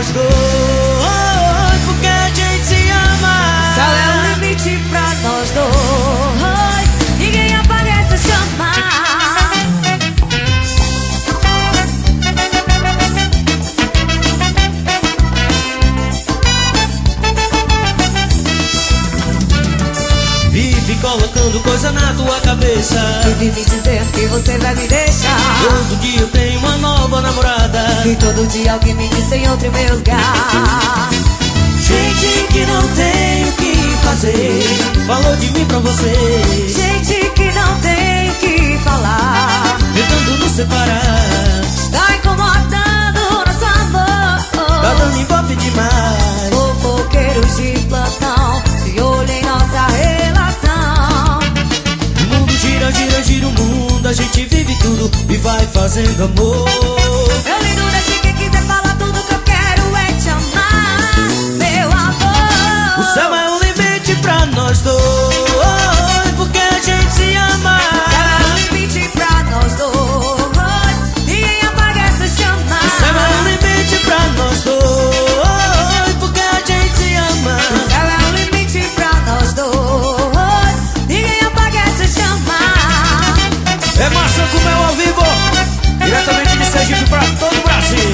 nós dois, porque a gente se ama. Céu é o limite pra nós dois, ninguém apaga essa chama. Vive colocando coisa na tua cabeça, Vive me dizendo que você vai me deixar. todo dia eu tenho uma nova namorada, E todo dia alguém me diz tem outro em meu lugar. gente que não tem o que fazer, falou de mim pra você, Gente que não tem o que falar, tentando nos separar, tá incomodando nosso amor. tá dando envolve demais. Fofoqueiros de plantão, se olhem em nossa relação. O mundo gira, gira, gira o mundo, a gente vive tudo e vai fazendo amor. Meu lindo, deixe quem quiser falar, tudo que eu quero é te amar, meu amor. O céu é o limite pra nós dois, porque a gente se ama. Céu é o limite pra nós dois, ninguém apaga essa chama. O céu é o limite pra nós dois, porque a gente se ama. Céu é o limite pra nós dois, ninguém apaga essa chama. É Maçã com Mel ao vivo, diretamente de Sergipe pra todo o Brasil.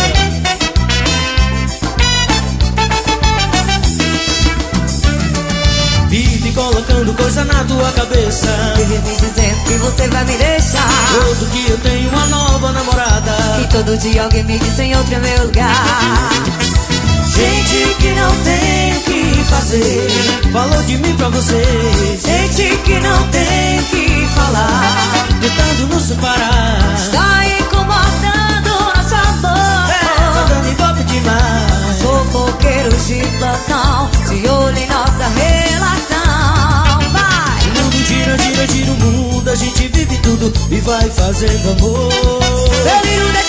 Vive colocando coisa na tua cabeça, Vive me dizendo que você vai me deixar. todo dia eu tenho uma nova namorada, E todo dia alguém me diz tem outro em meu lugar. gente que não tem o que fazer, falou de mim pra você, Gente que não tem o que falar, tentando nos separar, tá incomodando nosso amor. tá dando envolve demais. Fofoqueiros de plantão, se olhem em nossa relação. Vai! O mundo gira, gira, gira o mundo, a gente vive tudo e vai fazendo amor. Meu lindo,